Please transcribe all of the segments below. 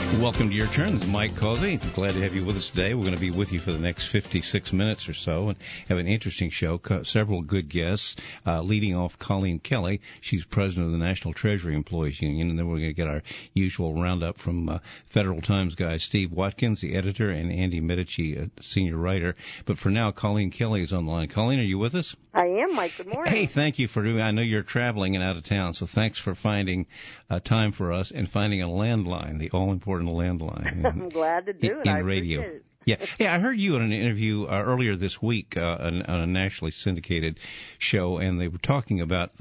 Welcome to Your Turn. This is Mike Causey. Glad to have you with us today. We're going to be with you for the next 56 minutes or so and have an interesting show. Several good guests, leading off Colleen Kelly. She's president of the National Treasury Employees Union. And then we're going to get our usual roundup from Federal Times guy Steve Watkins, the editor, and Andy Medici, senior writer. But for now, Colleen Kelly is on the line. Colleen, are you with us? I am, Mike. Good morning. Hey, thank you for doing. I know you're traveling and out of town, so thanks for finding time for us and finding a landline, the all-important landline. I'm glad to do it. In radio. Appreciate it. Yeah. Hey, I heard you in an interview earlier this week on a nationally syndicated show, and they were talking about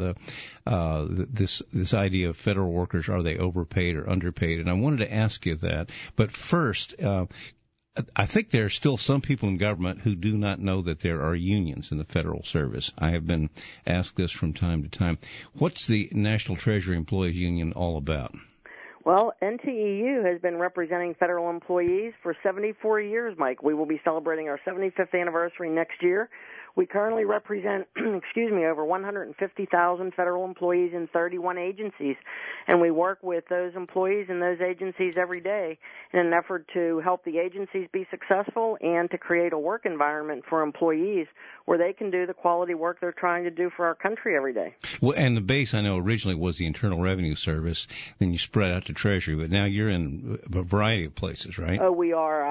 this idea of federal workers, are they overpaid or underpaid? And I wanted to ask you that. But first, I think there are still some people in government who do not know that there are unions in the federal service. I have been asked this from time to time. What's the National Treasury Employees Union all about? Well, NTEU has been representing federal employees for 74 years, Mike. We will be celebrating our 75th anniversary next year. We currently represent, over 150,000 federal employees in 31 agencies, and we work with those employees in those agencies every day in an effort to help the agencies be successful and to create a work environment for employees where they can do the quality work they're trying to do for our country every day. Well, and the base, I know, originally was the Internal Revenue Service, then you spread out to Treasury, but now you're in a variety of places, right? Oh, we are.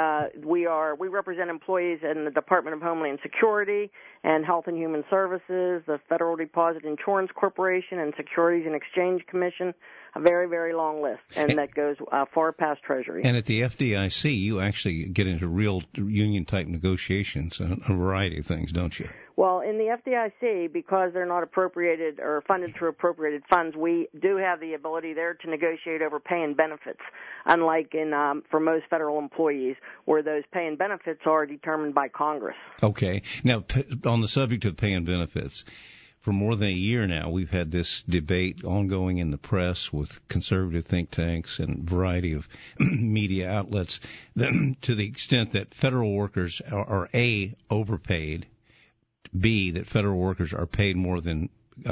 We represent employees in the Department of Homeland Security and Health and Human Services, the Federal Deposit Insurance Corporation, and Securities and Exchange Commission. A very, very long list, and that goes far past Treasury. And at the FDIC, you actually get into real union-type negotiations on a variety of things, don't you? Well, in the FDIC, because they're not appropriated or funded through appropriated funds, we do have the ability there to negotiate over pay and benefits, unlike for most federal employees, where those pay and benefits are determined by Congress. Okay. Now, on the subject of pay and benefits, for more than a year now, we've had this debate ongoing in the press with conservative think tanks and a variety of media outlets to the extent that federal workers are A, overpaid, B, that federal workers are paid more than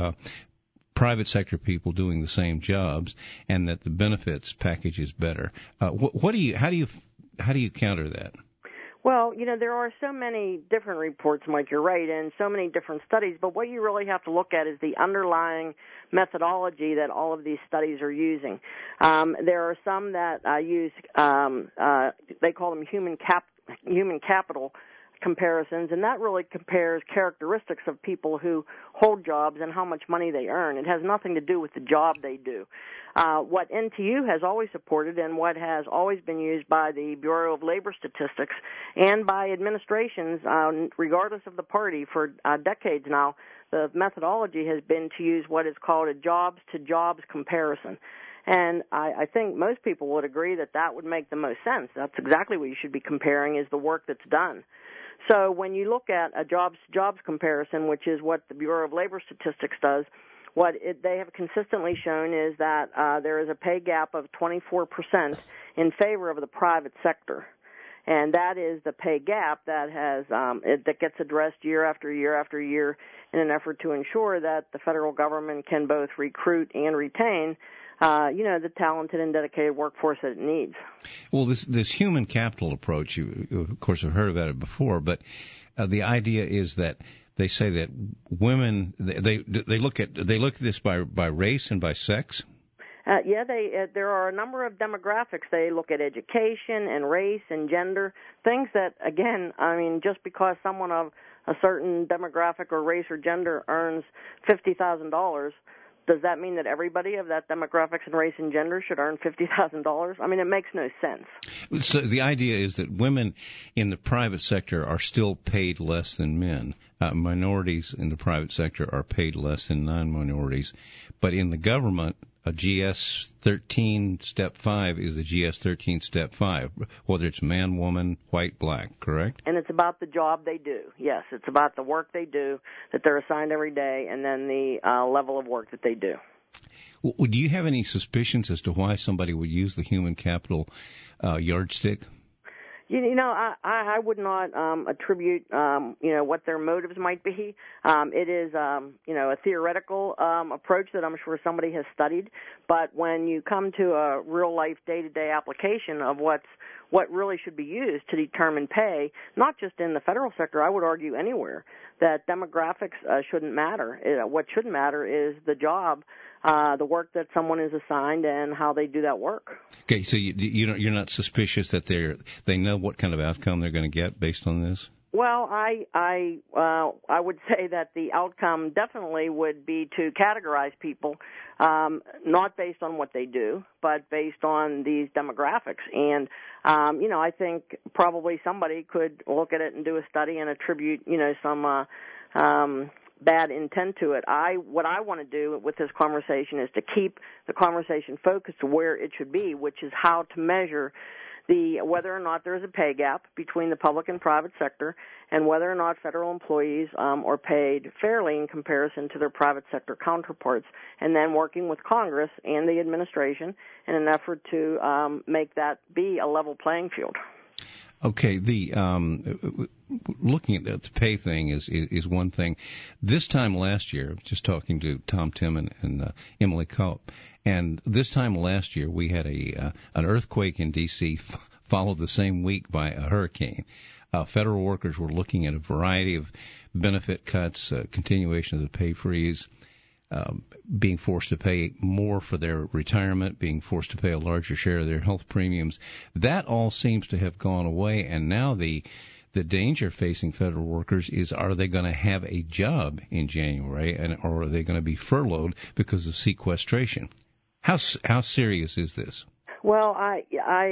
private sector people doing the same jobs, and that the benefits package is better. How do you counter that? Well, there are so many different reports, Mike, you're right, and so many different studies, but what you really have to look at is the underlying methodology that all of these studies are using. There are some that use, they call them human capital comparisons, and that really compares characteristics of people who hold jobs and how much money they earn. It has nothing to do with the job they do. What NTU has always supported and what has always been used by the Bureau of Labor Statistics and by administrations, regardless of the party, for decades now, the methodology has been to use what is called a jobs-to-jobs comparison. And I think most people would agree that that would make the most sense. That's exactly what you should be comparing, is the work that's done. So when you look at a jobs-to-jobs comparison, which is what the Bureau of Labor Statistics does, they have consistently shown is that there is a pay gap of 24% in favor of the private sector. And that is the pay gap that that gets addressed year after year after year in an effort to ensure that the federal government can both recruit and retain the talented and dedicated workforce that it needs. Well, this human capital approach, you of course have heard about it before, but the idea is that they say that women they look at this by race and by sex. There are a number of demographics. They look at education and race and gender, things that, again, just because someone of a certain demographic or race or gender earns $50,000, does that mean that everybody of that demographics and race and gender should earn $50,000? It makes no sense. So the idea is that women in the private sector are still paid less than men. Minorities in the private sector are paid less than non-minorities. But in the government, a GS-13 Step 5 is a GS-13 Step 5, whether it's man, woman, white, black, correct? And it's about the job they do. Yes, it's about the work they do, that they're assigned every day, and then the level of work that they do. Well, do you have any suspicions as to why somebody would use the human capital yardstick? I would not attribute, what their motives might be. It is, a theoretical approach that I'm sure somebody has studied. But when you come to a real-life, day-to-day application of what really should be used to determine pay, not just in the federal sector, I would argue anywhere, that demographics shouldn't matter. What should matter is the job, the work that someone is assigned, and how they do that work. Okay, so you're not suspicious that they know what kind of outcome they're going to get based on this? Well, I would say that the outcome definitely would be to categorize people, not based on what they do, but based on these demographics. And, I think probably somebody could look at it and do a study and attribute, some bad intent to it. What I want to do with this conversation is to keep the conversation focused to where it should be, which is how to measure whether or not there is a pay gap between the public and private sector, and whether or not federal employees are paid fairly in comparison to their private sector counterparts, and then working with Congress and the administration in an effort to make that be a level playing field. Okay, looking at the pay thing is one thing. This time last year, just talking to Tom Timmon and Emily Culp, and this time last year we had an earthquake in D.C. followed the same week by a hurricane. Federal workers were looking at a variety of benefit cuts, continuation of the pay freeze, being forced to pay more for their retirement, being forced to pay a larger share of their health premiums. That all seems to have gone away, and now the danger facing federal workers is, are they going to have a job in January, or are they going to be furloughed because of sequestration? How serious is this? Well, I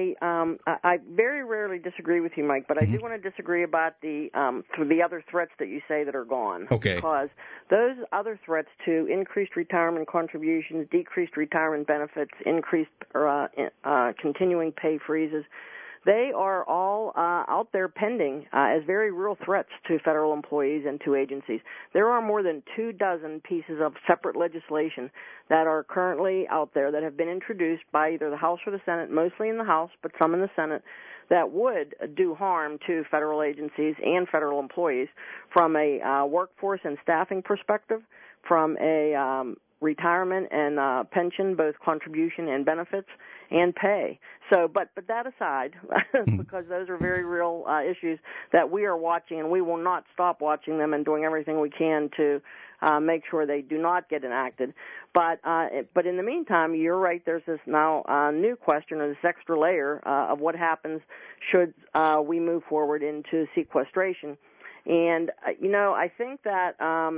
very rarely disagree with you, Mike, but I do want to disagree about the other threats that you say that are gone. Okay. Because those other threats to increased retirement contributions, decreased retirement benefits, increased continuing pay freezes, they are all out there pending as very real threats to federal employees and to agencies. There are more than 24 pieces of separate legislation that are currently out there that have been introduced by either the House or the Senate, mostly in the House, but some in the Senate, that would do harm to federal agencies and federal employees from a workforce and staffing perspective, from a retirement and pension, both contribution and benefits, and pay. So, but that aside, because those are very real issues that we are watching, and we will not stop watching them and doing everything we can to make sure they do not get enacted. But in the meantime, you're right. There's this now new question, or this extra layer of what happens should we move forward into sequestration. And I think that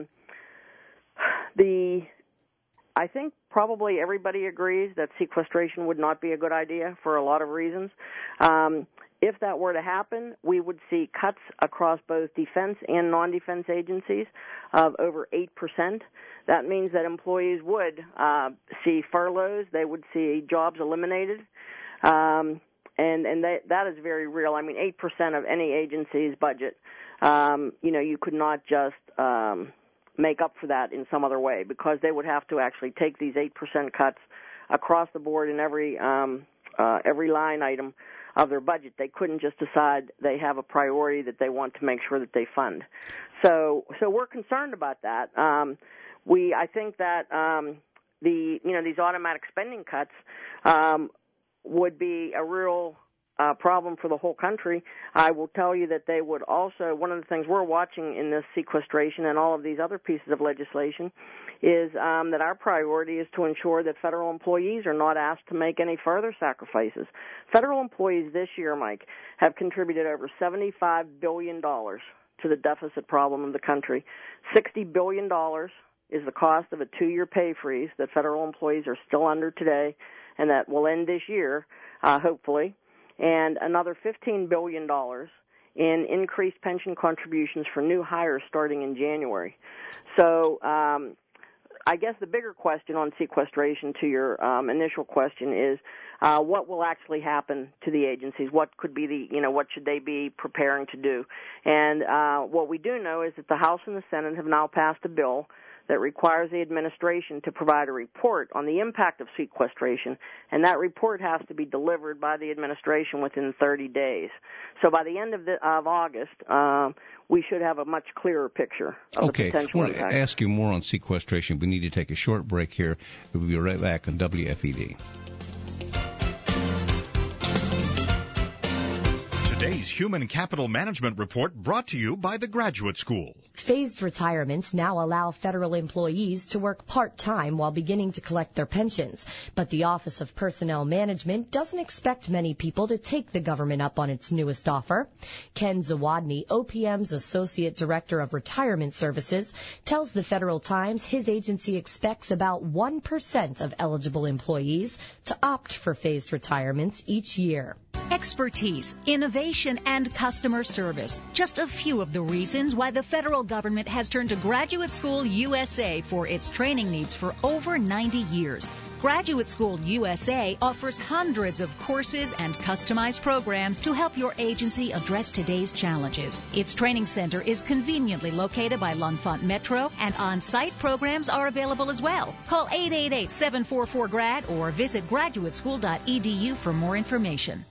I think probably everybody agrees that sequestration would not be a good idea for a lot of reasons. If that were to happen, we would see cuts across both defense and non-defense agencies of over 8%. That means that employees would see furloughs. They would see jobs eliminated. And that is very real. I mean, 8% of any agency's budget, you could not just make up for that in some other way, because they would have to actually take these 8% cuts across the board in every line item of their budget. They couldn't just decide they have a priority that they want to make sure that they fund. So we're concerned about that. I think that these automatic spending cuts would be a real problem for the whole country. I will tell you that they would also, one of the things we're watching in this sequestration and all of these other pieces of legislation is that our priority is to ensure that federal employees are not asked to make any further sacrifices. Federal employees this year, Mike, have contributed over $75 billion to the deficit problem of the country. $60 billion is the cost of a 2-year pay freeze that federal employees are still under today, and that will end this year, hopefully, and another $15 billion in increased pension contributions for new hires starting in January. So I guess the bigger question on sequestration, to your initial question, is what will actually happen to the agencies? What could be what should they be preparing to do? And what we do know is that the House and the Senate have now passed a bill that requires the administration to provide a report on the impact of sequestration, and that report has to be delivered by the administration within 30 days. So by the end of August, we should have a much clearer picture of the potential impact. I want to ask you more on sequestration. We need to take a short break here. We'll be right back on WFED. Today's Human Capital Management Report brought to you by the Graduate School. Phased retirements now allow federal employees to work part-time while beginning to collect their pensions. But the Office of Personnel Management doesn't expect many people to take the government up on its newest offer. Ken Zawadny, OPM's Associate Director of Retirement Services, tells the Federal Times his agency expects about 1% of eligible employees to opt for phased retirements each year. Expertise, innovation, and customer service. Just a few of the reasons why the federal government has turned to Graduate School USA for its training needs for over 90 years. Graduate School USA offers hundreds of courses and customized programs to help your agency address today's challenges. Its training center is conveniently located by L'Enfant Metro, and on-site programs are available as well. Call 888-744-GRAD or visit graduateschool.edu for more information.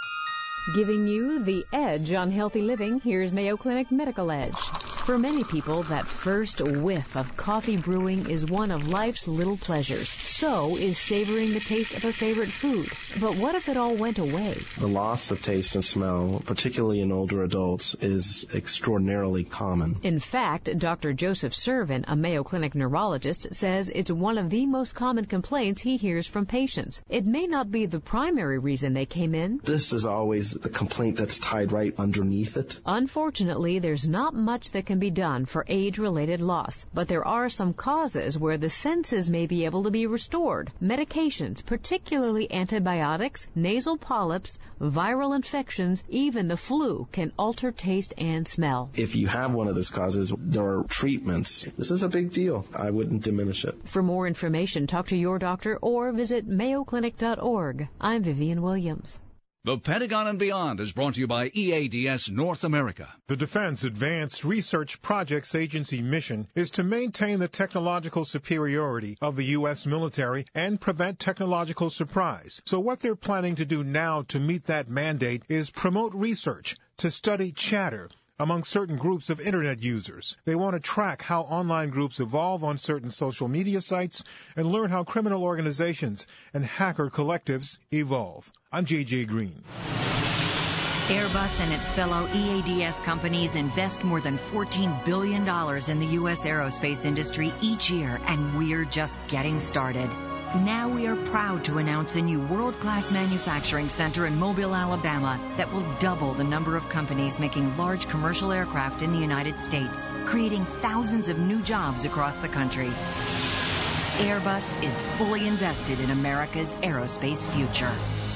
Giving you the edge on healthy living, here's Mayo Clinic Medical Edge. For many people, that first whiff of coffee brewing is one of life's little pleasures. So is savoring the taste of a favorite food. But what if it all went away? The loss of taste and smell, particularly in older adults, is extraordinarily common. In fact, Dr. Joseph Servin, a Mayo Clinic neurologist, says it's one of the most common complaints he hears from patients. It may not be the primary reason they came in. This is always the complaint that's tied right underneath it. Unfortunately, there's not much that can be done for age-related loss, but there are some causes where the senses may be able to be restored. Medications, particularly antibiotics, nasal polyps, viral infections, even the flu, can alter taste and smell. If you have one of those causes, there are treatments. This is a big deal. I wouldn't diminish it. For more information, talk to your doctor or visit mayoclinic.org. I'm Vivian Williams. The Pentagon and Beyond is brought to you by EADS North America. The Defense Advanced Research Projects Agency mission is to maintain the technological superiority of the U.S. military and prevent technological surprise. So what they're planning to do now to meet that mandate is promote research to study chatter among certain groups of Internet users. They want to track how online groups evolve on certain social media sites and learn how criminal organizations and hacker collectives evolve. I'm J.J. Green. Airbus and its fellow EADS companies invest more than $14 billion in the U.S. aerospace industry each year, and we're just getting started. Now we are proud to announce a new world-class manufacturing center in Mobile, Alabama that will double the number of companies making large commercial aircraft in the United States, creating thousands of new jobs across the country. Airbus is fully invested in America's aerospace future.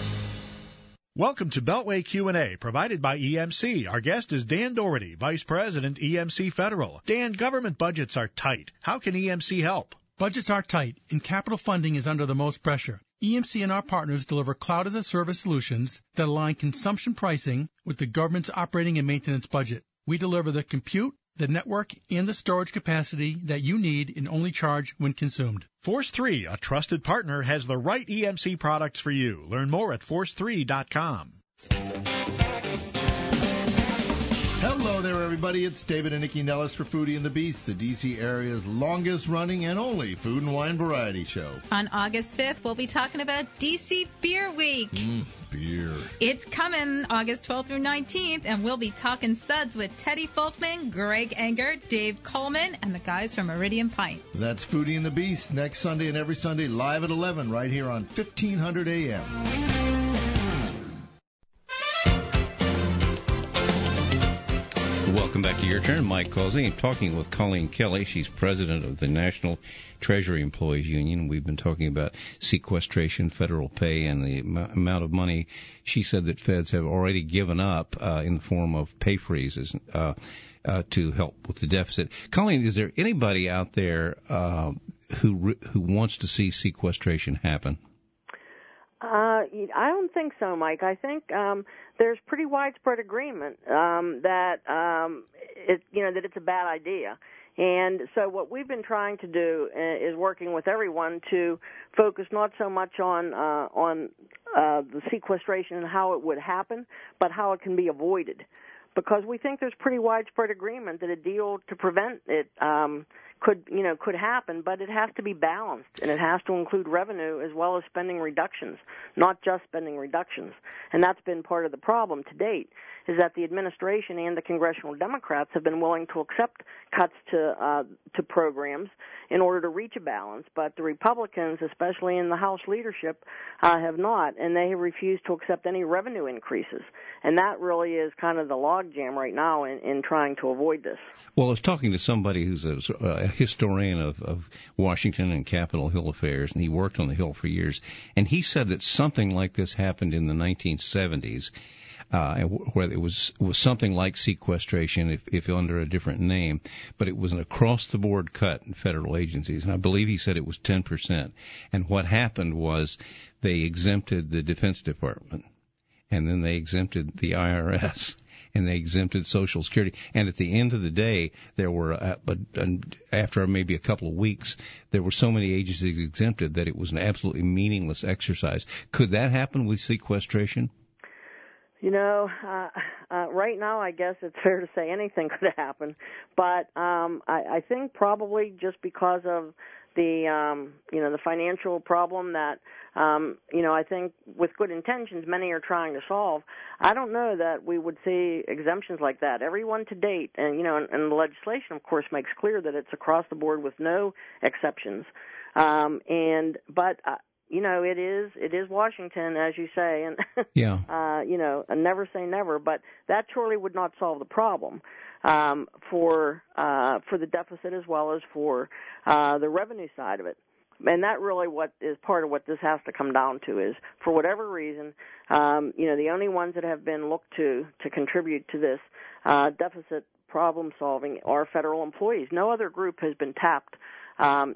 Welcome to Beltway Q&A, provided by EMC. Our guest is Dan Doherty, Vice President, EMC Federal. Dan, government budgets are tight. How can EMC help? Budgets are tight, and capital funding is under the most pressure. EMC and our partners deliver cloud-as-a-service solutions that align consumption pricing with the government's operating and maintenance budget. We deliver the compute, the network, and the storage capacity that you need and only charge when consumed. Force 3, a trusted partner, has the right EMC products for you. Learn more at force3.com. Hello there, everybody. It's David and Nikki Nellis for Foodie and the Beast, the D.C. area's longest-running and only food and wine variety show. On August 5th, we'll be talking about D.C. Beer Week. Beer. It's coming August 12th through 19th, and we'll be talking suds with Teddy Foltman, Greg Enger, Dave Coleman, and the guys from Meridian Pint. That's Foodie and the Beast, next Sunday and every Sunday, live at 11, right here on 1500 AM. Welcome back to Your Turn. Mike Causey. I'm talking with Colleen Kelly. She's president of the National Treasury Employees Union. We've been talking about sequestration, federal pay, and the amount of money she said that feds have already given up in the form of pay freezes to help with the deficit. Colleen, is there anybody out there who wants to see sequestration happen? I don't think so, Mike. I think there's pretty widespread agreement that that it's a bad idea. And so what we've been trying to do is working with everyone to focus not so much on the sequestration and how it would happen, but how it can be avoided. Because we think there's pretty widespread agreement that a deal to prevent it could happen, but it has to be balanced, and it has to include revenue as well as spending reductions, not just spending reductions. And that's been part of the problem to date, is that the administration and the congressional Democrats have been willing to accept cuts to programs in order to reach a balance, but the Republicans, especially in the House leadership, have not, and they have refused to accept any revenue increases. And that really is kind of the logjam right now in trying to avoid this. Well, I was talking to somebody who's a historian of Washington and Capitol Hill affairs, and he worked on the Hill for years, and he said that something like this happened in the 1970s, where it was something like sequestration, if under a different name, but it was an across-the-board cut in federal agencies, and I believe he said it was 10%. And what happened was they exempted the Defense Department, and then they exempted the IRS, and they exempted Social Security. And at the end of the day, there were, after maybe a couple of weeks, there were so many agencies exempted that it was an absolutely meaningless exercise. Could that happen with sequestration? You know, right now I guess it's fair to say anything could happen, but I think probably just because of the the financial problem that I think with good intentions many are trying to solve. I don't know that we would see exemptions like that. Everyone to date, and and the legislation of course makes clear that it's across the board with no exceptions. It is Washington, as you say, and yeah. And never say never, but that surely would not solve the problem for the deficit as well as for the revenue side of it. And that really what is part of what this has to come down to is, for whatever reason, the only ones that have been looked to contribute to this deficit problem solving are federal employees. No other group has been tapped. Has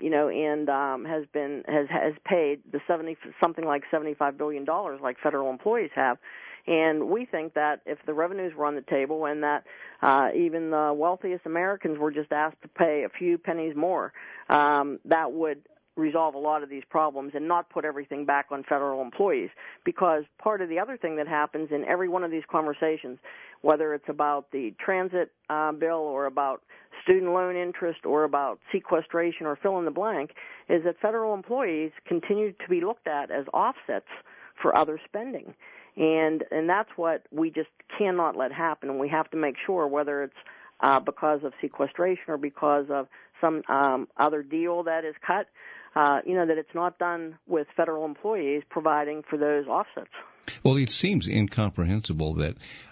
paid the something like $75 billion like federal employees have. And we think that if the revenues were on the table and that even the wealthiest Americans were just asked to pay a few pennies more, that would resolve a lot of these problems and not put everything back on federal employees. Because part of the other thing that happens in every one of these conversations, whether it's about the transit bill or about student loan interest or about sequestration or fill in the blank, is that federal employees continue to be looked at as offsets for other spending. And that's what we just cannot let happen. And we have to make sure, whether it's because of sequestration or because of some other deal that is cut, that it's not done with federal employees providing for those offsets. Well, it seems incomprehensible that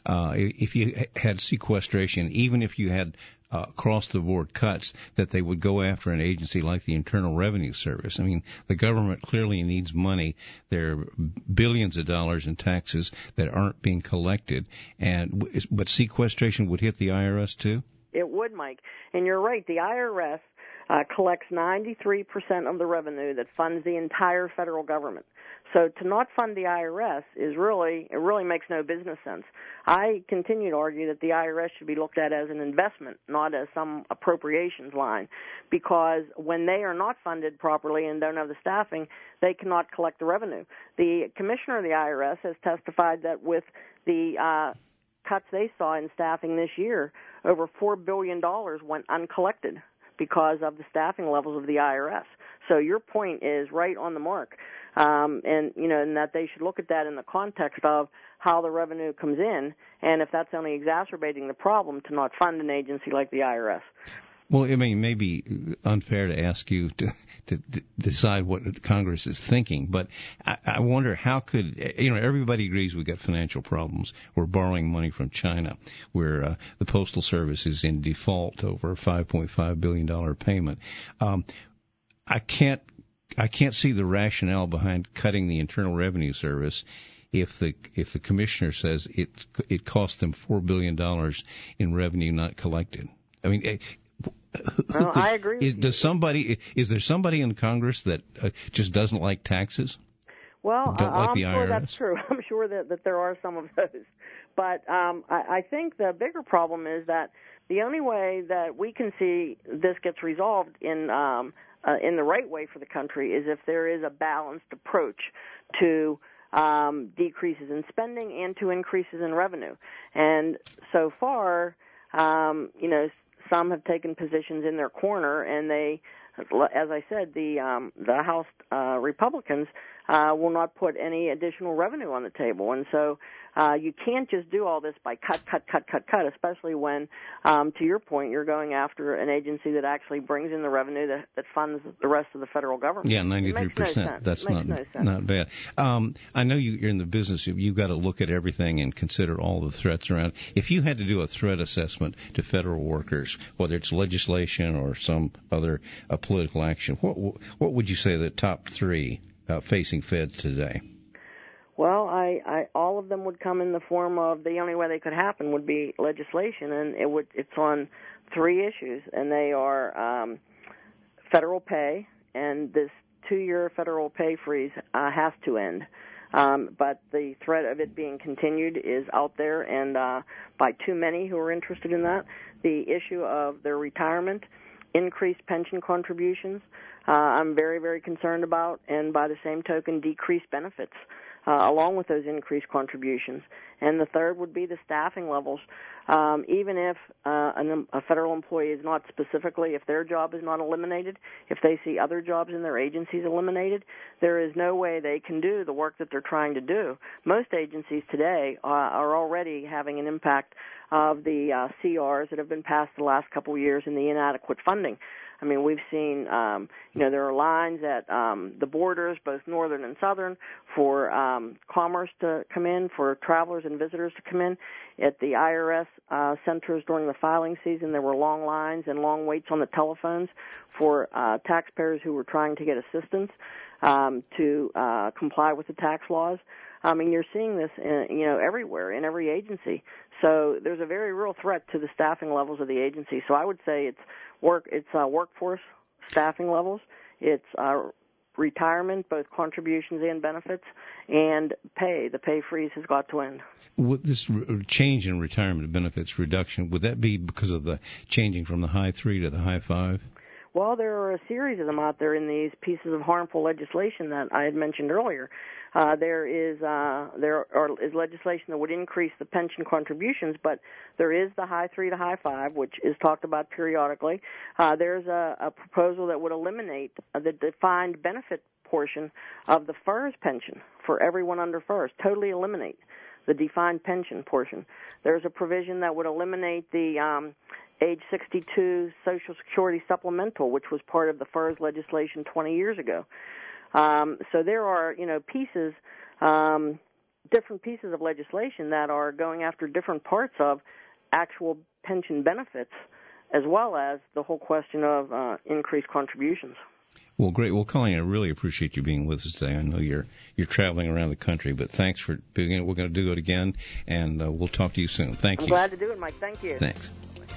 if you had sequestration, even if you had across-the-board cuts, that they would go after an agency like the Internal Revenue Service. I mean, the government clearly needs money. There are billions of dollars in taxes that aren't being collected, but sequestration would hit the IRS too? It would, Mike. And you're right, the IRS collects 93% of the revenue that funds the entire federal government. So to not fund the IRS really makes no business sense. I continue to argue that the IRS should be looked at as an investment, not as some appropriations line, because when they are not funded properly and don't have the staffing, they cannot collect the revenue. The commissioner of the IRS has testified that with the cuts they saw in staffing this year, over $4 billion went uncollected because of the staffing levels of the IRS. So your point is right on the mark, and that they should look at that in the context of how the revenue comes in, and if that's only exacerbating the problem, to not fund an agency like the IRS. Well, I mean, it may be unfair to ask you to decide what Congress is thinking, but I wonder how could, everybody agrees we've got financial problems. We're borrowing money from China, where the Postal Service is in default over a $5.5 billion payment. I can't see the rationale behind cutting the Internal Revenue Service if the commissioner says it cost them $4 billion in revenue not collected. I mean, well, I agree. Is there somebody in Congress that just doesn't like taxes? Well, don't like I'm the sure IRS? That's true. I'm sure that there are some of those. But I think the bigger problem is that the only way that we can see this gets resolved in the right way for the country is if there is a balanced approach to decreases in spending and to increases in revenue. And so far, some have taken positions in their corner, and they, as I said, the House Republicans will not put any additional revenue on the table. And so you can't just do all this by cut, especially when, to your point, you're going after an agency that actually brings in the revenue that funds the rest of the federal government. Yeah, 93%. That's not bad. I know you're in the business. You've got to look at everything and consider all the threats around. If you had to do a threat assessment to federal workers, whether it's legislation or some other political action, what would you say the top three facing feds today? Well, I all of them would come in the form of the only way they could happen would be legislation, and it's on three issues, and they are federal pay, and this 2-year federal pay freeze has to end. But the threat of it being continued is out there, and by too many who are interested in that. The issue of their retirement, increased pension contributions, I'm very, very concerned about, and by the same token, decreased benefits along with those increased contributions. And the third would be the staffing levels. Even if a federal employee is not specifically, if their job is not eliminated, if they see other jobs in their agencies eliminated, there is no way they can do the work that they're trying to do. Most agencies today are already having an impact of the CRs that have been passed the last couple of years and the inadequate funding. I mean, we've seen, there are lines at the borders, both northern and southern, for commerce to come in, for travelers and visitors to come in. At the IRS centers during the filing season, there were long lines and long waits on the telephones for taxpayers who were trying to get assistance to comply with the tax laws. I mean, you're seeing this, everywhere, in every agency. So there's a very real threat to the staffing levels of the agency. So I would say it's workforce staffing levels, it's retirement, both contributions and benefits, and pay. The pay freeze has got to end. With this change in retirement benefits reduction, would that be because of the changing from the high 3 to the high 5? Well, there are a series of them out there in these pieces of harmful legislation that I had mentioned earlier. There is legislation that would increase the pension contributions, but there is the high 3 to high 5, which is talked about periodically. There's a proposal that would eliminate the defined benefit portion of the FERS pension for everyone under FERS, totally eliminate the defined pension portion. There's a provision that would eliminate the age 62 Social Security supplemental, which was part of the FERS legislation 20 years ago. So there are, pieces, different pieces of legislation that are going after different parts of actual pension benefits, as well as the whole question of increased contributions. Well, great. Well, Colleen, I really appreciate you being with us today. I know you're traveling around the country, but thanks for doing it. We're going to do it again, and we'll talk to you soon. Thank you. I'm glad to do it, Mike. Thank you. Thanks.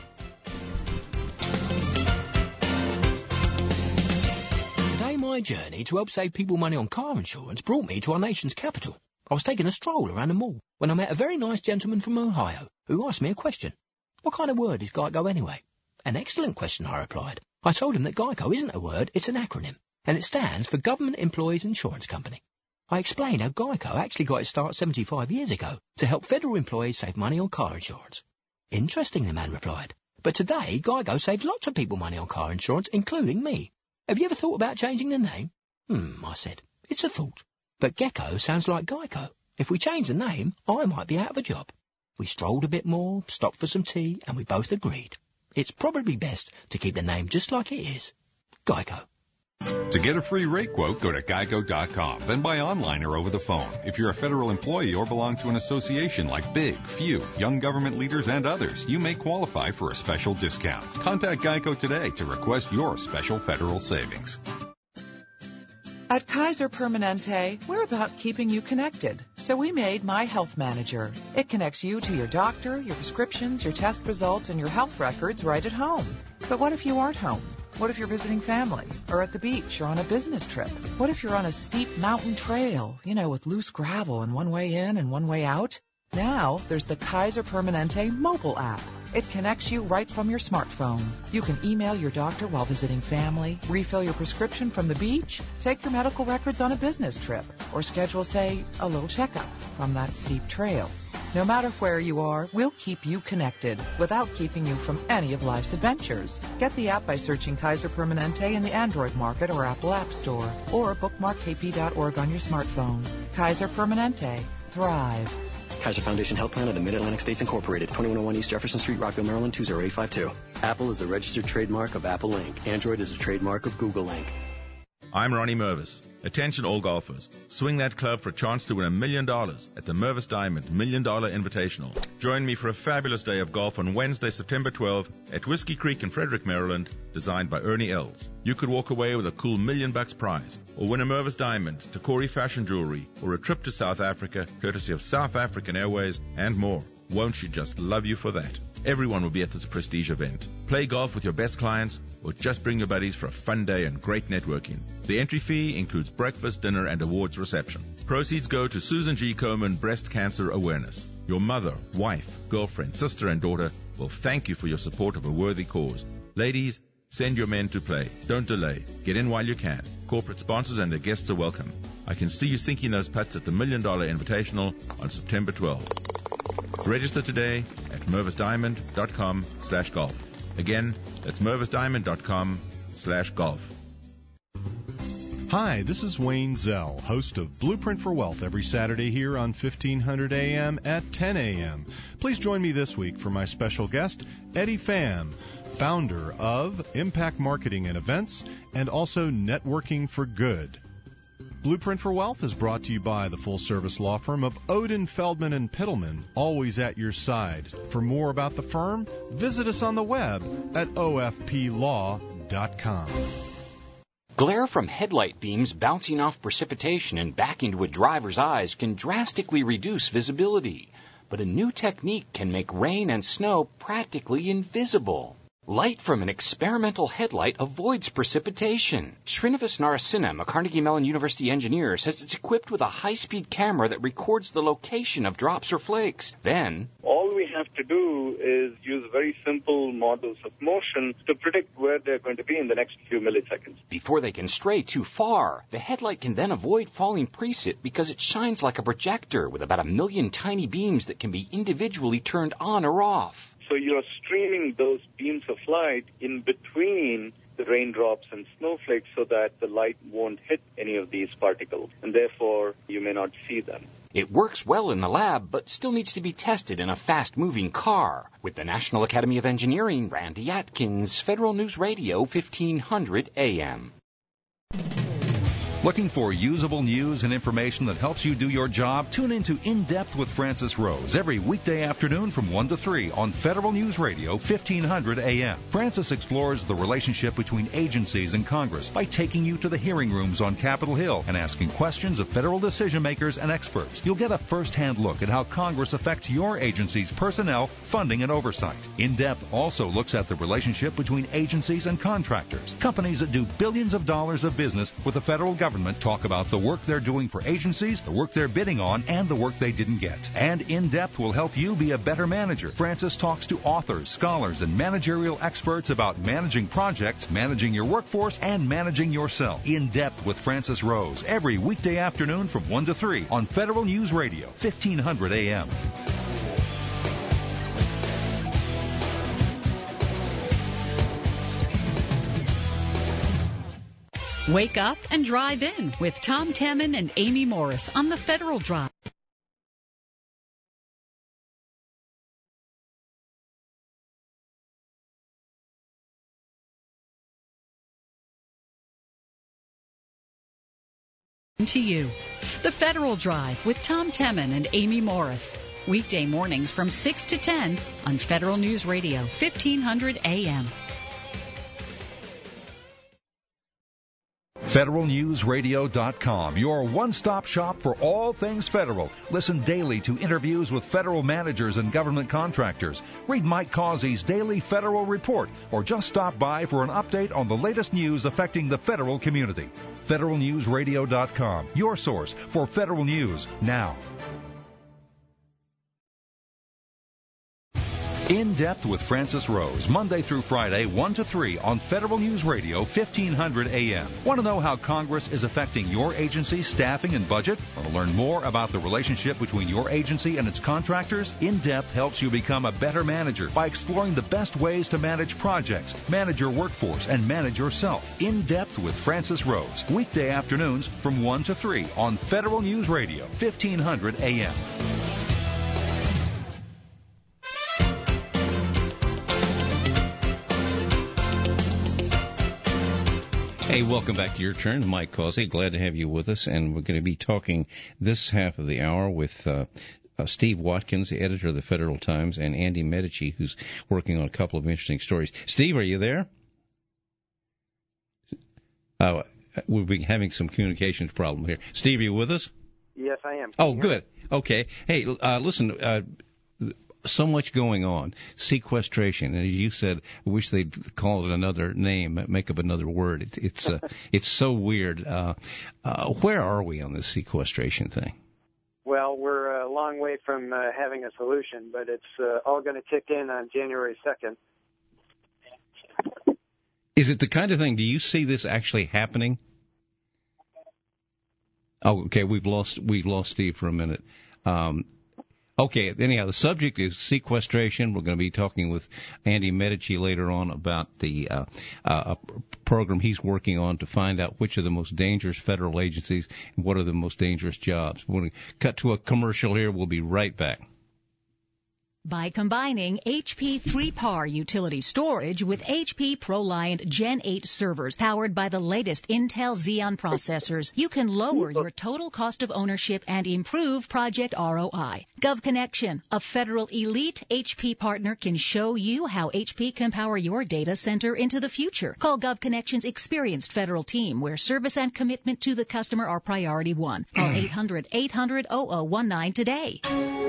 My journey to help save people money on car insurance brought me to our nation's capital. I was taking a stroll around the mall when I met a very nice gentleman from Ohio who asked me a question. What kind of word is GEICO anyway? An excellent question, I replied. I told him that GEICO isn't a word, it's an acronym, and it stands for Government Employees Insurance Company. I explained how GEICO actually got its start 75 years ago to help federal employees save money on car insurance. Interesting, the man replied. But today, GEICO saves lots of people money on car insurance, including me. Have you ever thought about changing the name? I said. It's a thought. But Gecko sounds like Geico. If we change the name, I might be out of a job. We strolled a bit more, stopped for some tea, and we both agreed. It's probably best to keep the name just like it is. Geico. To get a free rate quote, go to geico.com, then buy online or over the phone. If you're a federal employee or belong to an association like Big, Few, Young Government Leaders, and others, you may qualify for a special discount. Contact Geico today to request your special federal savings. At Kaiser Permanente, we're about keeping you connected. So we made My Health Manager. It connects you to your doctor, your prescriptions, your test results, and your health records right at home. But what if you aren't home? What if you're visiting family, or at the beach, or on a business trip? What if you're on a steep mountain trail, with loose gravel and one way in and one way out? Now, there's the Kaiser Permanente mobile app. It connects you right from your smartphone. You can email your doctor while visiting family, refill your prescription from the beach, take your medical records on a business trip, or schedule, say, a little checkup from that steep trail. No matter where you are, we'll keep you connected without keeping you from any of life's adventures. Get the app by searching Kaiser Permanente in the Android market or Apple App Store, or bookmark kp.org on your smartphone. Kaiser Permanente. Thrive. Kaiser Foundation Health Plan of the Mid-Atlantic States Incorporated, 2101 East Jefferson Street, Rockville, Maryland, 20852. Apple is a registered trademark of Apple Inc. Android is a trademark of Google Inc. I'm Ronnie Mervis. Attention all golfers. Swing that club for a chance to win $1 million at the Mervis Diamond $1 Million Invitational. Join me for a fabulous day of golf on Wednesday, September 12 at Whiskey Creek in Frederick, Maryland, designed by Ernie Els. You could walk away with a cool $1 million prize, or win a Mervis Diamond, Takori Fashion Jewelry, or a trip to South Africa, courtesy of South African Airways, and more. Won't she just love you for that? Everyone will be at this prestige event. Play golf with your best clients, or just bring your buddies for a fun day and great networking. The entry fee includes breakfast, dinner, and awards reception. Proceeds go to Susan G. Komen Breast Cancer Awareness. Your mother, wife, girlfriend, sister, and daughter will thank you for your support of a worthy cause. Ladies, send your men to play. Don't delay. Get in while you can. Corporate sponsors and their guests are welcome. I can see you sinking those putts at the $1 Million Invitational on September 12. Register today at mervisdiamond.com/golf. Again, that's mervisdiamond.com/golf. Hi, this is Wayne Zell, host of Blueprint for Wealth every Saturday here on 1500 AM at 10 a.m. Please join me this week for my special guest, Eddie Pham, founder of Impact Marketing and Events and also Networking for Good. Blueprint for Wealth is brought to you by the full-service law firm of Odin, Feldman, and Pittleman, always at your side. For more about the firm, visit us on the web at ofplaw.com. Glare from headlight beams bouncing off precipitation and back into a driver's eyes can drastically reduce visibility. But a new technique can make rain and snow practically invisible. Light from an experimental headlight avoids precipitation. Srinivas Narasimhan, a Carnegie Mellon University engineer, says it's equipped with a high-speed camera that records the location of drops or flakes. Then, all we have to do is use very simple models of motion to predict where they're going to be in the next few milliseconds. Before they can stray too far, the headlight can then avoid falling precip because it shines like a projector with about 1 million tiny beams that can be individually turned on or off. So you're streaming those beams of light in between the raindrops and snowflakes so that the light won't hit any of these particles, and therefore you may not see them. It works well in the lab, but still needs to be tested in a fast-moving car. With the National Academy of Engineering, Randy Atkins, Federal News Radio, 1500 AM. Looking for usable news and information that helps you do your job? Tune into In Depth with Francis Rose every weekday afternoon from 1 to 3 on Federal News Radio, 1500 AM. Francis explores the relationship between agencies and Congress by taking you to the hearing rooms on Capitol Hill and asking questions of federal decision makers and experts. You'll get a first-hand look at how Congress affects your agency's personnel, funding, and oversight. In Depth also looks at the relationship between agencies and contractors. Companies that do billions of dollars of business with the federal government talk about the work they're doing for agencies, the work they're bidding on, and the work they didn't get. And In Depth will help you be a better manager. Francis talks to authors, scholars, and managerial experts about managing projects, managing your workforce, and managing yourself. In Depth with Francis Rose every weekday afternoon from 1 to 3 on Federal News Radio, 1500 AM. Wake up and drive in with Tom Temin and Amy Morris on the Federal Drive. To you, the Federal Drive with Tom Temin and Amy Morris. Weekday mornings from 6 to 10 on Federal News Radio, 1500 AM. FederalNewsRadio.com, your one-stop shop for all things federal. Listen daily to interviews with federal managers and government contractors. Read Mike Causey's daily federal report, or just stop by for an update on the latest news affecting the federal community. FederalNewsRadio.com, your source for federal news now. In Depth with Francis Rose, Monday through Friday, 1 to 3 on Federal News Radio, 1500 AM. Want to know how Congress is affecting your agency's staffing and budget? Want to learn more about the relationship between your agency and its contractors? In Depth helps you become a better manager by exploring the best ways to manage projects, manage your workforce, and manage yourself. In Depth with Francis Rose, weekday afternoons from 1 to 3 on Federal News Radio, 1500 AM. Hey, welcome back to Your Turn. Mike Causey, glad to have you with us. And we're going to be talking this half of the hour with Steve Watkins, the editor of the Federal Times, and Andy Medici, who's working on a couple of interesting stories. Steve, are you there? We've been having some communications problem here. Steve, are you with us? Yes, I am. Oh, good. Okay. Hey, listen, so much going on. Sequestration, and as you said, I wish they'd call it another name, make up another word. It's so weird. Where are we on this sequestration thing? Well, we're a long way from having a solution, but it's all going to kick in on January 2nd. Is it the kind of thing, do you see this actually happening? Oh, okay, we've lost Steve for a minute. Okay, anyhow, the subject is sequestration. We're going to be talking with Andy Medici later on about the program he's working on to find out which are the most dangerous federal agencies and what are the most dangerous jobs. We're going to cut to a commercial here. We'll be right back. By combining HP 3-PAR utility storage with HP ProLiant Gen 8 servers powered by the latest Intel Xeon processors, you can lower your total cost of ownership and improve project ROI. GovConnection, a federal elite HP partner, can show you how HP can power your data center into the future. Call GovConnection's experienced federal team, where service and commitment to the customer are priority one. Call 800-800-0019 today.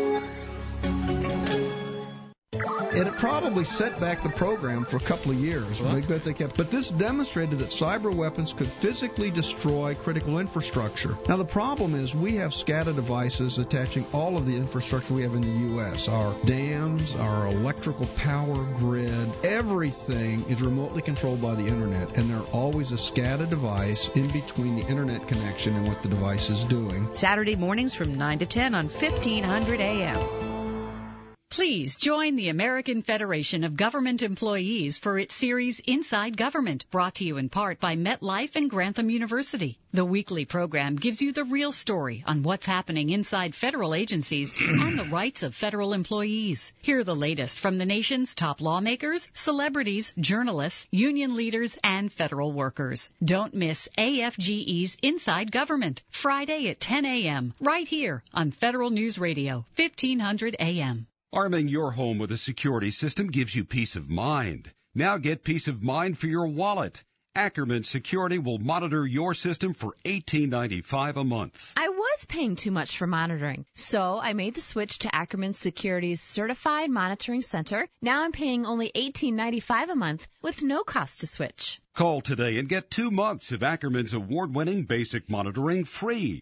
It had probably set back the program for a couple of years, but this demonstrated that cyber weapons could physically destroy critical infrastructure. Now, the problem is we have SCADA devices attaching all of the infrastructure we have in the U.S. Our dams, our electrical power grid, everything is remotely controlled by the Internet, and there's always a SCADA device in between the Internet connection and what the device is doing. Saturday mornings from 9 to 10 on 1500 AM. Please join the American Federation of Government Employees for its series Inside Government, brought to you in part by MetLife and Grantham University. The weekly program gives you the real story on what's happening inside federal agencies and the rights of federal employees. Hear the latest from the nation's top lawmakers, celebrities, journalists, union leaders, and federal workers. Don't miss AFGE's Inside Government, Friday at 10 a.m., right here on Federal News Radio, 1500 AM. Arming your home with a security system gives you peace of mind. Now get peace of mind for your wallet. Ackerman Security will monitor your system for $18.95 a month. I was paying too much for monitoring, so I made the switch to Ackerman Security's Certified Monitoring Center. Now I'm paying only $18.95 a month with no cost to switch. Call today and get 2 months of Ackerman's award-winning basic monitoring free.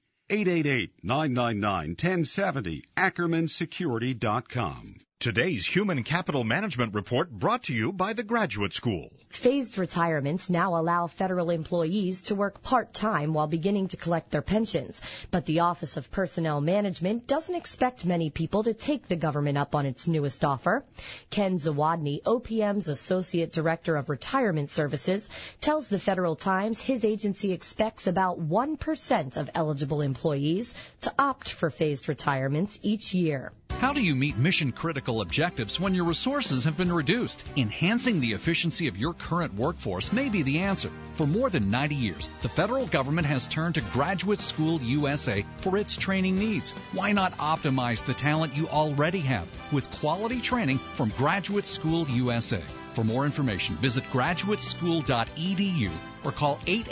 888-999-1070, AckermanSecurity.com. Today's Human Capital Management Report brought to you by the Graduate School. Phased retirements now allow federal employees to work part-time while beginning to collect their pensions. But the Office of Personnel Management doesn't expect many people to take the government up on its newest offer. Ken Zawadny, OPM's Associate Director of Retirement Services, tells the Federal Times his agency expects about 1% of eligible employees to opt for phased retirements each year. How do you meet mission-critical objectives when your resources have been reduced? Enhancing the efficiency of your current workforce may be the answer. For more than 90 years, the federal government has turned to Graduate School USA for its training needs. Why not optimize the talent you already have with quality training from Graduate School USA? For more information, visit graduateschool.edu or call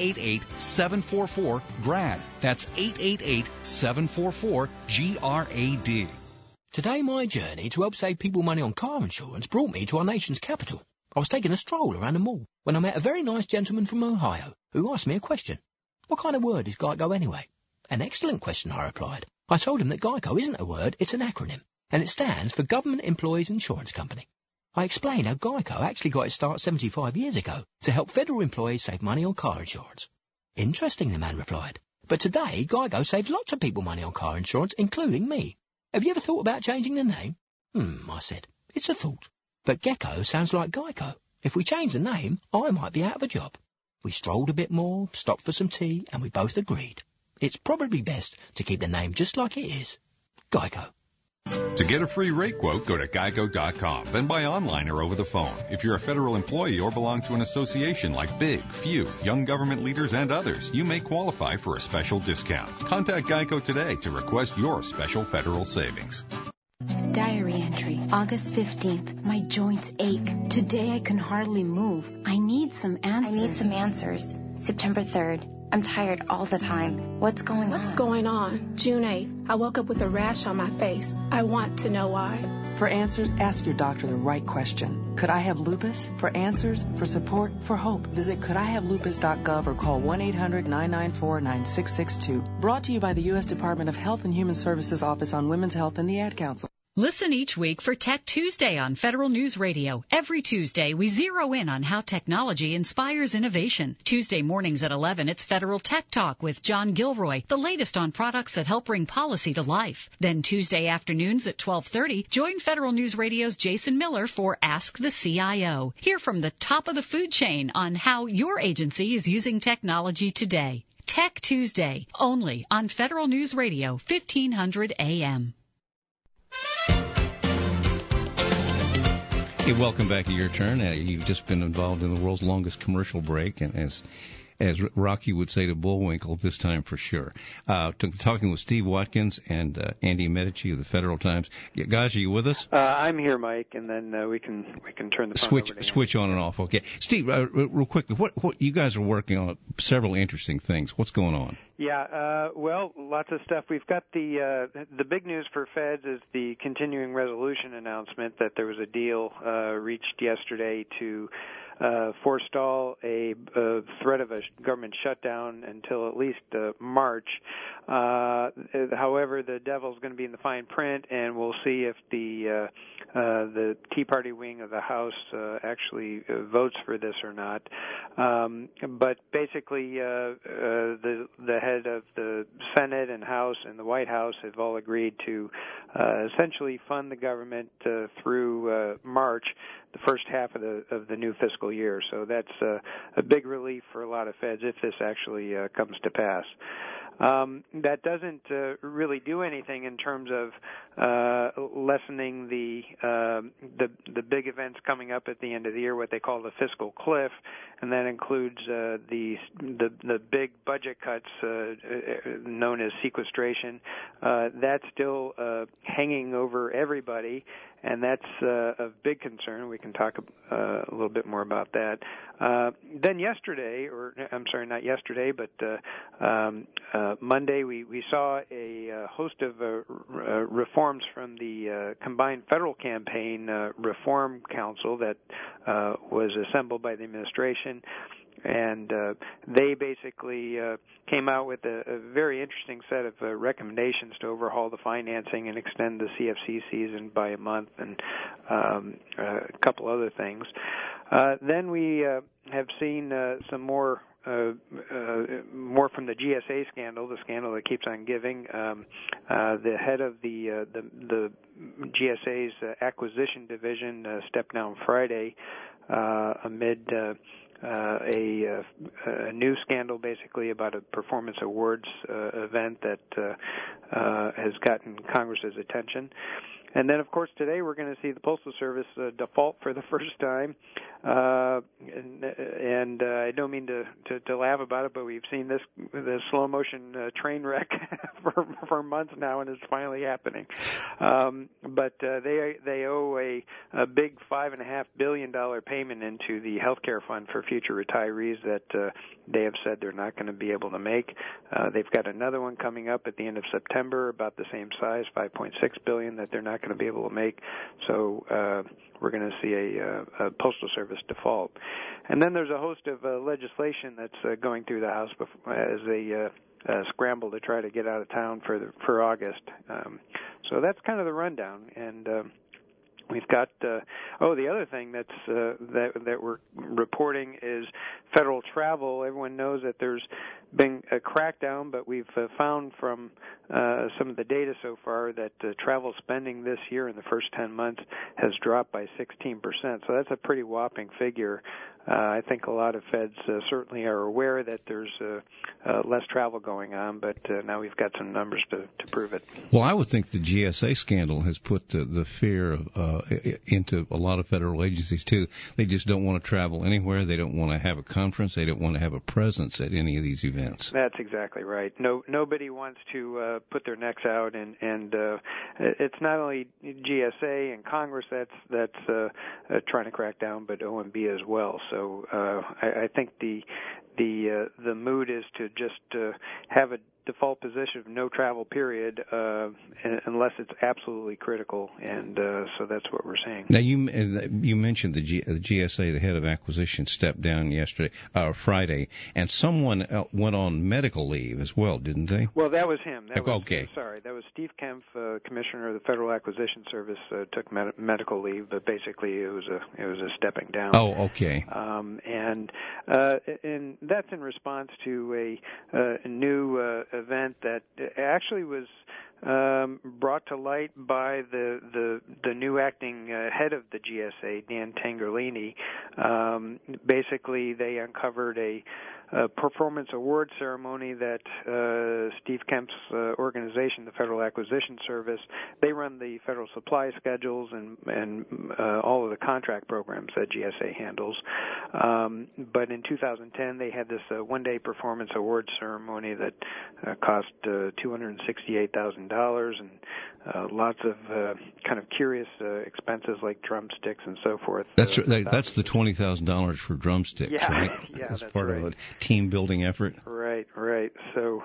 888-744-GRAD. That's 888-744-GRAD. Today, my journey to help save people money on car insurance brought me to our nation's capital. I was taking a stroll around the mall when I met a very nice gentleman from Ohio who asked me a question. What kind of word is GEICO anyway? An excellent question, I replied. I told him that GEICO isn't a word, it's an acronym, and it stands for Government Employees Insurance Company. I explained how Geico actually got its start 75 years ago to help federal employees save money on car insurance. Interesting, the man replied. But today, Geico saves lots of people money on car insurance, including me. Have you ever thought about changing the name? I said. It's a thought. But Gecko sounds like Geico. If we change the name, I might be out of a job. We strolled a bit more, stopped for some tea, and we both agreed. It's probably best to keep the name just like it is. Geico. To get a free rate quote, go to geico.com, then buy online or over the phone. If you're a federal employee or belong to an association like Big, Few, Young Government Leaders, and others, you may qualify for a special discount. Contact Geico today to request your special federal savings. Diary entry, August 15th. My joints ache. Today I can hardly move. I need some answers. September 3rd. I'm tired all the time. What's going on? June 8th. I woke up with a rash on my face. I want to know why. For answers, ask your doctor the right question. Could I have lupus? For answers, for support, for hope, visit couldihavelupus.gov or call 1-800-994-9662. Brought to you by the U.S. Department of Health and Human Services Office on Women's Health and the Ad Council. Listen each week for Tech Tuesday on Federal News Radio. Every Tuesday, we zero in on how technology inspires innovation. Tuesday mornings at 11, it's Federal Tech Talk with John Gilroy, the latest on products that help bring policy to life. Then Tuesday afternoons at 12:30, join Federal News Radio's Jason Miller for Ask the CIO. Hear from the top of the food chain on how your agency is using technology today. Tech Tuesday, only on Federal News Radio, 1500 AM. Hey, welcome back to Your Turn. You've just been involved in the world's longest commercial break, and as Rocky would say to Bullwinkle, this time for sure. Talking with Steve Watkins and Andy Medici of the Federal Times. Guys, are you with us? I'm here, Mike, and then we can turn the phone over to switch on and off. Okay, Steve, real quickly, what you guys are working on several interesting things. What's going on? Yeah, well, lots of stuff. We've got the big news for feds is the continuing resolution announcement that there was a deal reached yesterday to forestall a threat of a government shutdown until at least March. However, the devil's going to be in the fine print, and we'll see if the Tea Party wing of the House actually votes for this or not. But basically, the head of the Senate and House and the White House have all agreed to essentially fund the government through March, the first half of the new fiscal year. So that's a big relief for a lot of feds if this actually comes to pass. That doesn't really do anything in terms of lessening the big events coming up at the end of the year, what they call the fiscal cliff, and that includes the big budget cuts known as sequestration. That's still hanging over everybody, and that's of big concern. We can talk a little bit more about that. Then yesterday, not yesterday, but Monday, we saw a host of reforms from the Combined Federal Campaign Reform Council that was assembled by the administration. And they basically came out with a very interesting set of recommendations to overhaul the financing and extend the CFC season by a month and a couple other things. Then we have seen some more from the GSA scandal, the scandal that keeps on giving. The head of the GSA's acquisition division stepped down Friday amid a new scandal, basically about a performance awards event that has gotten Congress's attention. And then, of course, today we're going to see the Postal Service default for the first time. And I don't mean to laugh about it, but we've seen the slow motion train wreck for months now, and it's finally happening. But they owe a big $5.5 billion payment into the health care fund for future retirees that they have said they're not going to be able to make. They've got another one coming up at the end of September, about the same size, $5.6 billion, that they're not going to be able to make. So we're going to see a Postal Service default. And then there's a host of legislation that's going through the House as they scramble to try to get out of town for August. So that's kind of the rundown. And We've got the other thing that we're reporting is federal travel. Everyone knows that there's been a crackdown, but we've found from some of the data so far that travel spending this year in the first 10 months has dropped by 16%. So that's a pretty whopping figure. I think a lot of feds certainly are aware that there's less travel going on, but now we've got some numbers to prove it. Well, I would think the GSA scandal has put the fear into a lot of federal agencies, too. They just don't want to travel anywhere. They don't want to have a conference. They don't want to have a presence at any of these events. That's exactly right. Nobody wants to put their necks out, and it's not only GSA and Congress that's trying to crack down, but OMB as well. So I think the mood is to just have a default position of no travel period unless it's absolutely critical, and so that's what we're saying. Now you mentioned the GSA, the head of acquisition, stepped down Friday, and someone went on medical leave as well, didn't they? Well, that was him. That was Steve Kempf, Commissioner of the Federal Acquisition Service, took medical leave, but basically it was a stepping down. Oh, okay. And that's in response to a new event that actually was brought to light by the new acting head of the GSA, Dan Tangerlini. Basically, they uncovered a performance award ceremony that Steve Kemp's organization, the Federal Acquisition Service, they run the federal supply schedules and all of the contract programs that GSA handles. But in 2010, they had this one-day performance award ceremony that cost $268,000 and lots of kind of curious expenses like drumsticks and so forth. That's the $20,000 for drumsticks, right? Yeah, that's part of a team-building effort. Right. So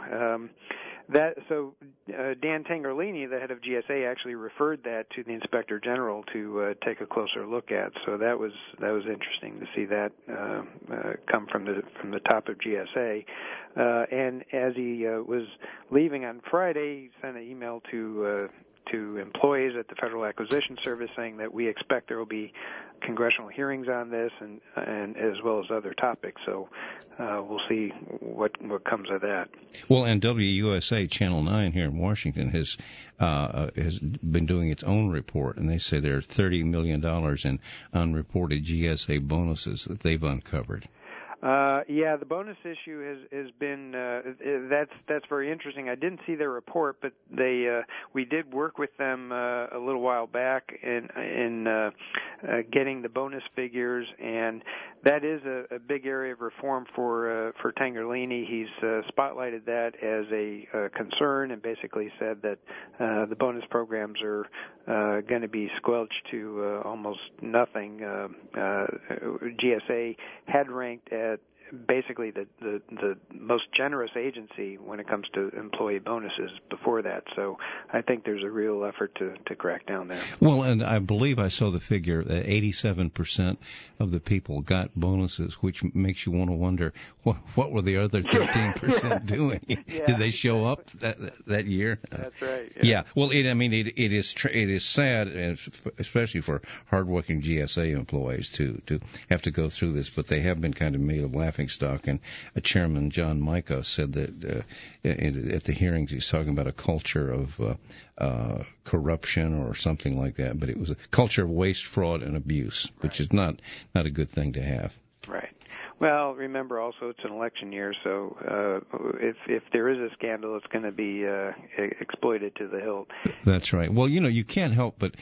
Dan Tangerlini, the head of GSA, actually referred that to the Inspector General to take a closer look at. So that was interesting to see that come from the top of GSA. And as he was leaving on Friday, he sent an email to employees at the Federal Acquisition Service saying that we expect there will be congressional hearings on this and as well as other topics. So we'll see what comes of that. Well, and WUSA Channel 9 here in Washington has been doing its own report, and they say there are $30 million in unreported GSA bonuses that they've uncovered. The bonus issue has been that's very interesting. I didn't see their report, but we did work with them a little while back in getting the bonus figures, and that is a big area of reform for Tangerlini. He's spotlighted that as a concern and basically said that the bonus programs are going to be squelched to almost nothing. GSA had ranked at basically the most generous agency when it comes to employee bonuses before that. So I think there's a real effort to crack down there. Well, and I believe I saw the figure that 87% of the people got bonuses, which makes you want to wonder what were the other 13% doing? Yeah. Did they show up that year? That's right. Yeah. Well, it is sad, especially for hardworking GSA employees to have to go through this, but they have been kind of made a laughing stock. And Chairman John Mica said that at the hearings he's talking about a culture of corruption or something like that, but it was a culture of waste, fraud, and abuse, which is not a good thing to have. Right. Well, remember also it's an election year, so if there is a scandal, it's going to be exploited to the hilt. That's right. Well, you can't help but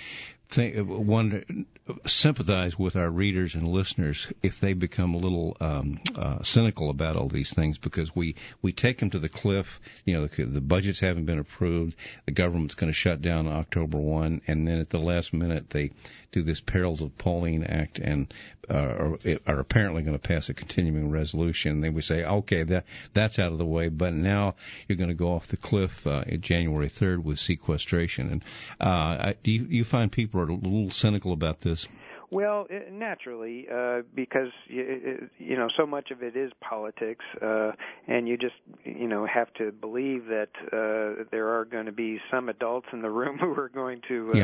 sympathize with our readers and listeners if they become a little cynical about all these things, because we take them to the cliff. The budgets haven't been approved. The government's going to shut down October 1, and then at the last minute they do this Perils of Pauline Act and are apparently going to pass a continuing resolution. They would say, okay, that's out of the way, but now you're going to go off the cliff January 3rd with sequestration. And do you find people are a little cynical about this? Well, naturally, because so much of it is politics, and you just have to believe that there are going to be some adults in the room who are going to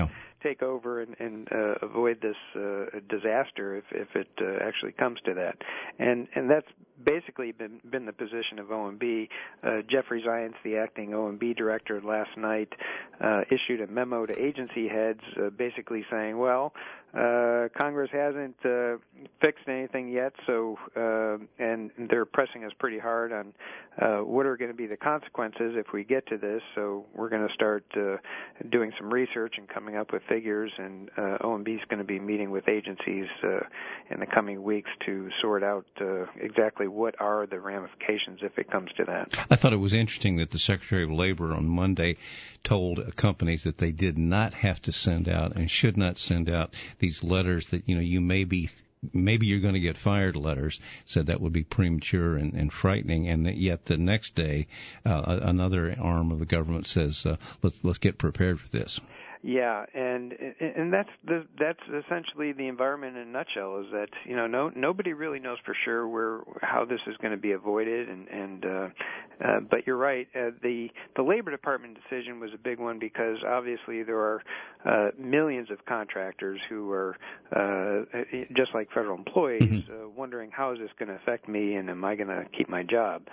take over and avoid this disaster if it actually comes to that. And that's basically been the position of OMB. Jeffrey Zients, the acting OMB director, last night issued a memo to agency heads basically saying, well, Congress hasn't fixed anything yet, so and they're pressing us pretty hard on what are going to be the consequences if we get to this. So we're going to start doing some research and coming up with figures, and OMB is going to be meeting with agencies in the coming weeks to sort out exactly what are the ramifications if it comes to that. I thought it was interesting that the Secretary of Labor on Monday told companies that they did not have to send out and should not send out these letters that, you maybe you're going to get fired letters, said that would be premature and frightening, and that yet the next day another arm of the government says let's get prepared for this. Yeah, and that's essentially the environment in a nutshell. Is that nobody really knows for sure how this is going to be avoided, but you're right. The Labor Department decision was a big one because obviously there are millions of contractors who are just like federal employees, wondering how is this going to affect me, and am I going to keep my job?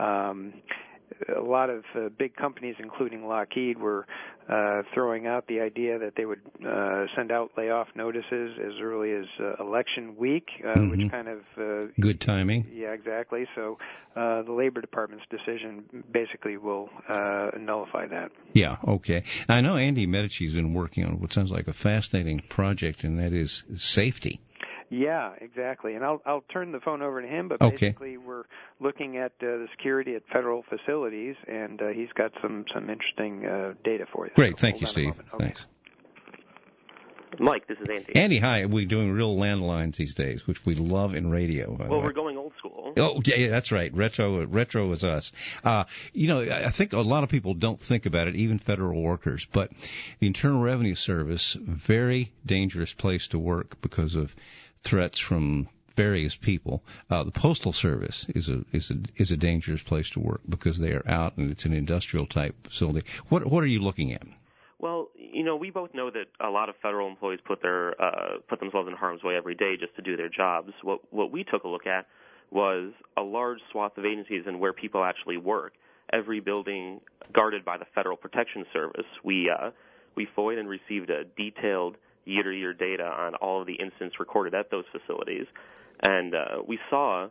A lot of big companies, including Lockheed, were throwing out the idea that they would send out layoff notices as early as election week, which kind of good timing. Yeah, exactly. So the Labor Department's decision basically will nullify that. Yeah, okay. I know Andy Medici's been working on what sounds like a fascinating project, and that is safety. Yeah, exactly. And I'll turn the phone over to him, but basically we're looking at the security at federal facilities, and he's got some interesting data for you. Great. Thank you, Steve. Okay. Thanks. Mike, this is Andy. Andy, hi. We're doing real landlines these days, which we love in radio. Well, we're going old school. Oh, yeah, that's right. Retro is us. I think a lot of people don't think about it, even federal workers, but the Internal Revenue Service, very dangerous place to work because of threats from various people. The Postal Service is a dangerous place to work because they are out and it's an industrial type facility. What are you looking at? Well, we both know that a lot of federal employees put themselves in harm's way every day just to do their jobs. What we took a look at was a large swath of agencies and where people actually work. Every building guarded by the Federal Protection Service. We FOIA'd and received a detailed year-to-year data on all of the incidents recorded at those facilities, and we saw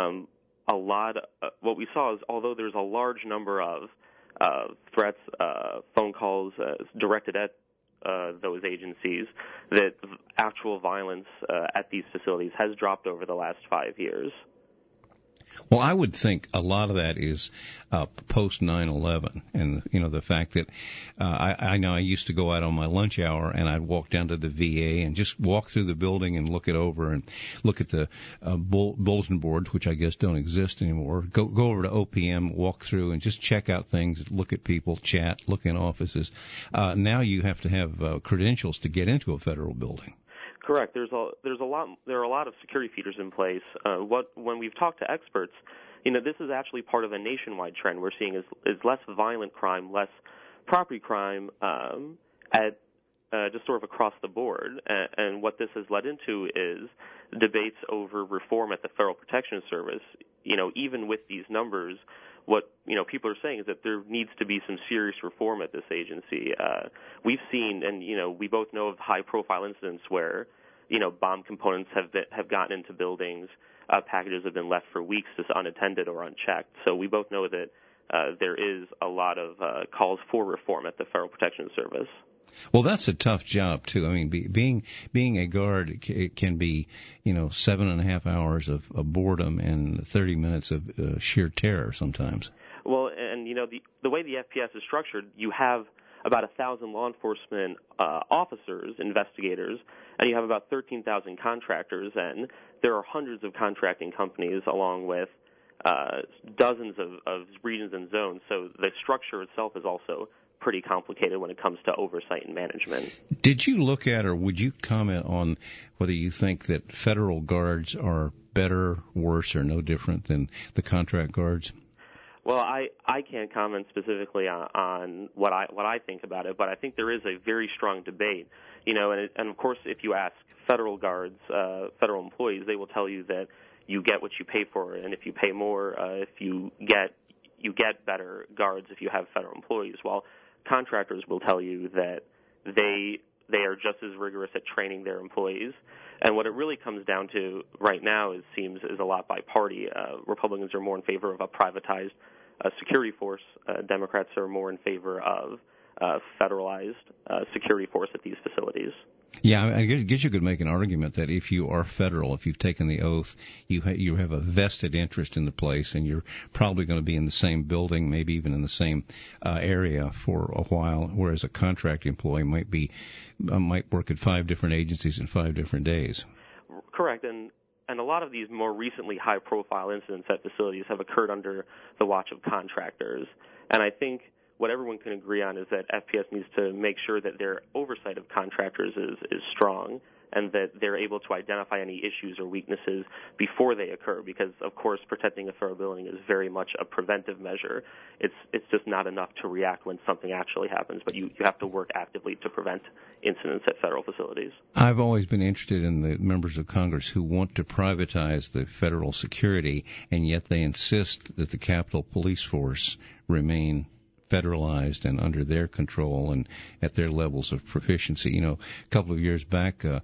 what we saw is, although there's a large number of threats, phone calls directed at those agencies, that actual violence at these facilities has dropped over the last 5 years. Well, I would think a lot of that is post 9/11, and the fact that I know I used to go out on my lunch hour and I'd walk down to the VA and just walk through the building and look it over and look at the bulletin boards, which I guess don't exist anymore. Go over to OPM, walk through and just check out things, look at people, chat, look in offices. Now you have to have credentials to get into a federal building. Correct. There are a lot of security features in place. When we've talked to experts, this is actually part of a nationwide trend we're seeing is less violent crime, less property crime at just sort of across the board. And what this has led into is debates over reform at the Federal Protection Service. Even with these numbers, what people are saying is that there needs to be some serious reform at this agency. We've seen, and we both know of high-profile incidents where bomb components have gotten into buildings, packages have been left for weeks just unattended or unchecked. So we both know that there is a lot of calls for reform at the Federal Protection Service. Well, that's a tough job too. I mean, being a guard, it can be 7.5 hours of boredom and 30 minutes of sheer terror sometimes. Well, and the way the FPS is structured, you have about 1,000 law enforcement officers, investigators, and you have about 13,000 contractors, and there are hundreds of contracting companies along with dozens of regions and zones. So the structure itself is also pretty complicated when it comes to oversight and management. Did you look at, or would you comment on whether you think that federal guards are better, worse, or no different than the contract guards? Well, I can't comment specifically on what I think about it, but I think there is a very strong debate. And of course, if you ask federal guards, federal employees, they will tell you that you get what you pay for, and if you pay more, if you get better guards if you have federal employees. While contractors will tell you that they are just as rigorous at training their employees. And what it really comes down to right now is a lot by party. Republicans are more in favor of a privatized security force. Democrats are more in favor of federalized security force at these facilities. Yeah, I guess you could make an argument that if you are federal, if you've taken the oath, you have a vested interest in the place, and you're probably going to be in the same building, maybe even in the same area for a while. Whereas a contract employee might work at 5 different agencies in 5 different days. Correct, and a lot of these more recently high-profile incidents at facilities have occurred under the watch of contractors, and I think what everyone can agree on is that FPS needs to make sure that their oversight of contractors is strong and that they're able to identify any issues or weaknesses before they occur, because, of course, protecting a federal building is very much a preventive measure. It's just not enough to react when something actually happens, but you have to work actively to prevent incidents at federal facilities. I've always been interested in the members of Congress who want to privatize the federal security, and yet they insist that the Capitol Police Force remain federalized and under their control and at their levels of proficiency. A couple of years back, a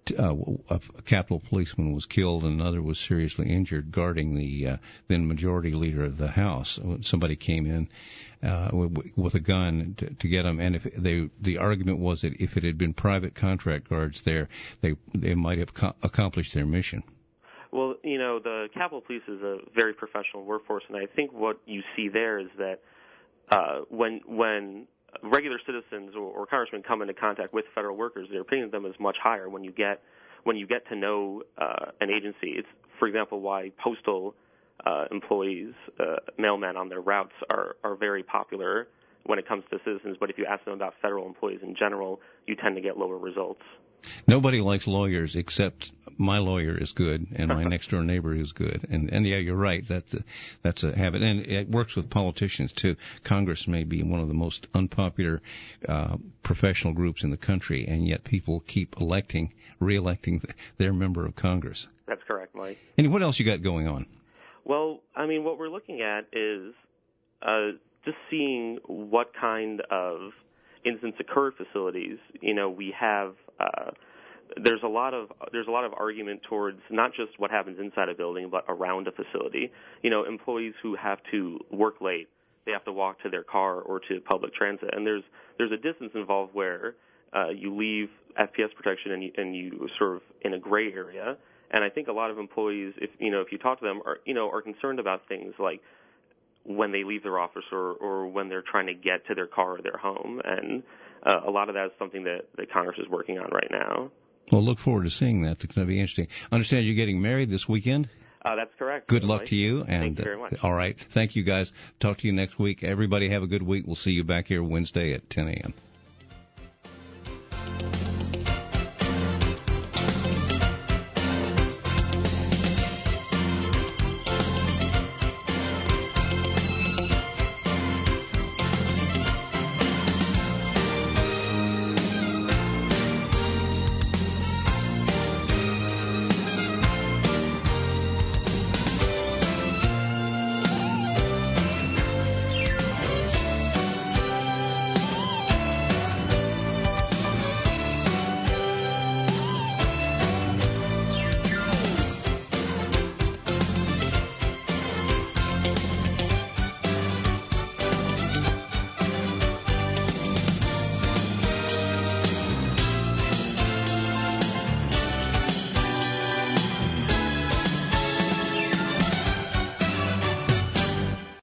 Capitol policeman was killed and another was seriously injured guarding the then majority leader of the House. Somebody came in with a gun to get him, and the argument was that if it had been private contract guards there, they might have accomplished their mission. Well, the Capitol Police is a very professional workforce, and I think what you see there is that when regular citizens or congressmen come into contact with federal workers, their opinion of them is much higher when you get to know an agency. It's, for example, why postal employees, mailmen on their routes are very popular when it comes to citizens. But if you ask them about federal employees in general, you tend to get lower results. Nobody likes lawyers except my lawyer is good and my next door neighbor is good. And yeah, you're right. That's a habit. And it works with politicians too. Congress may be one of the most unpopular professional groups in the country, and yet people keep re-electing their member of Congress. That's correct, Mike. And what else you got going on? Well, what we're looking at is just seeing what kind of incidents occur at facilities. We have there's a lot of argument towards not just what happens inside a building, but around a facility. Employees who have to work late, they have to walk to their car or to public transit, and there's a distance involved where you leave FPS protection and you sort of in a gray area. And I think a lot of employees, if you talk to them, are concerned about things like when they leave their office or when they're trying to get to their car or their home. And a lot of that is something that Congress is working on right now. Well, look forward to seeing that. It's going to be interesting. I understand you're getting married this weekend? That's correct. Good luck to you. And, thank you very much. All right. Thank you, guys. Talk to you next week. Everybody have a good week. We'll see you back here Wednesday at 10 a.m.